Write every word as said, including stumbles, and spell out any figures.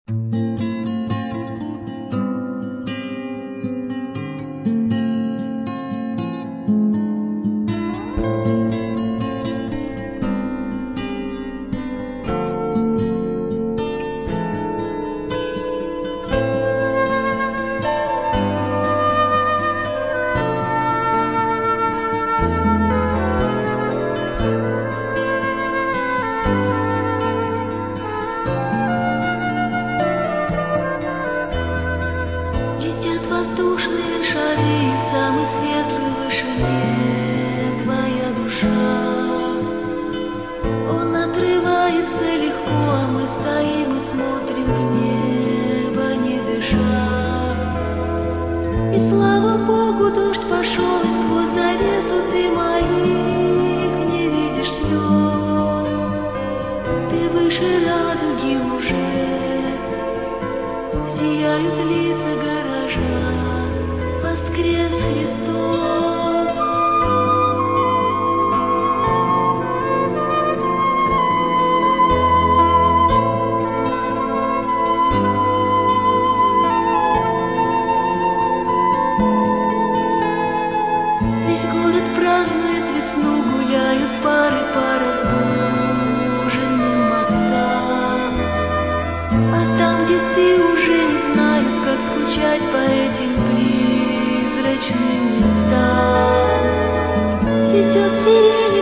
Летят воздушные шары, самый светлый в вышине твоя душа. Он отрывается легко, а мы стоим и смотрим в небо, не дыша. И слава Богу, дождь пошел, и сквозь завесу ты моих не видишь слез. Ты выше радуги уже, сияют лица горожан, воскрес Христос. Весь город празднует весну, гуляют пары по разбуженным мостам. А там, где ты, уже не знают, как скучать по этим призрачным местам. Цветет сирень.